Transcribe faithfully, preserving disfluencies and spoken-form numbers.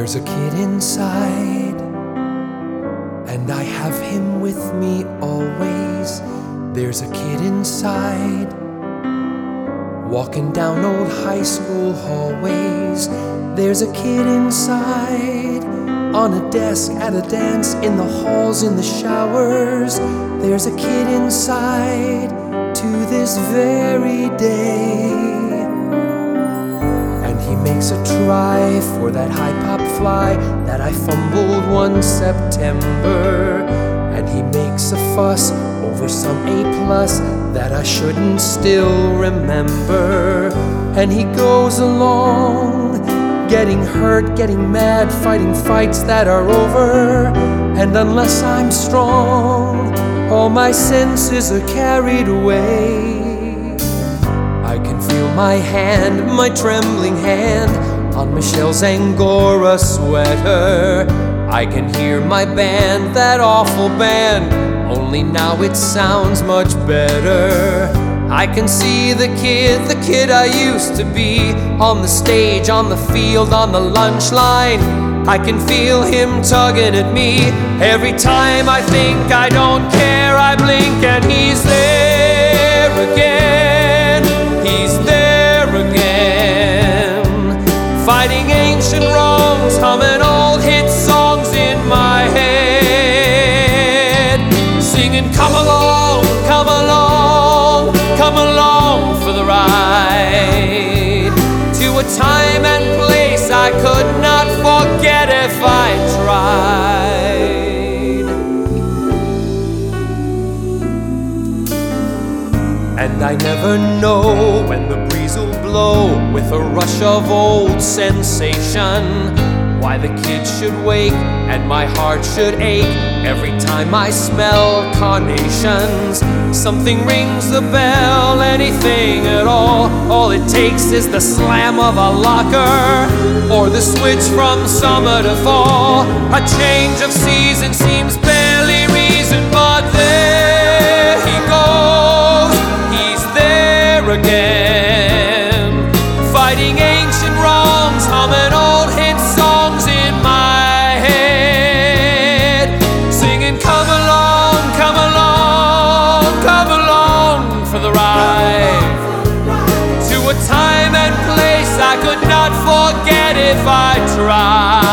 There's a kid inside, and I have him with me always. There's a kid inside, walking down old high school hallways. There's a kid inside, on a desk at a dance, in the halls, in the showers. There's a kid inside, to this very day. And he makes a try for that high pop fly that I fumbled one September. And he makes a fuss over some A plus that I shouldn't still remember. And he goes along, getting hurt, getting mad, fighting fights that are over. And unless I'm strong, all my senses are carried away. I can feel my hand, my trembling hand, on Michelle's Angora sweater. I can hear my band, that awful band, only now it sounds much better. I can see the kid, the kid I used to be, on the stage, on the field, on the lunch line. I can feel him tugging at me. Every time I think I don't care, I blink and he's there again. He's there again, fighting ancient wrongs, humming old hit songs in my head, singing come along, come along, come along for the ride, to a time and place I could not forget if I tried. And I never know when the breeze will blow with a rush of old sensation, why the kid should wake and my heart should ache every time I smell carnations. Something rings the bell, anything at all. All it takes is the slam of a locker, or the switch from summer to fall. A change of season seems barely reason, but there he goes. He's there again, fighting ancient wrongs, humming old hit songs in my head, singing come along, come along, come along for the ride, to a time and place I could not forget if I tried.